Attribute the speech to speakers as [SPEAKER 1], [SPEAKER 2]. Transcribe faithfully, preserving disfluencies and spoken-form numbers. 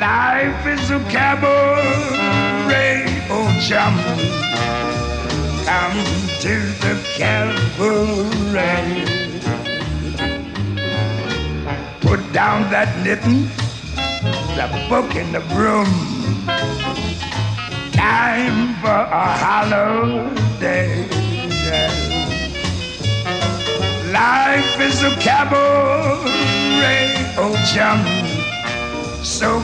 [SPEAKER 1] Life is a cabaret, oh chum. Come to the cabaret. Put down that knitting, the book and the broom. Time for a holiday. Life is a cabaret, oh chum.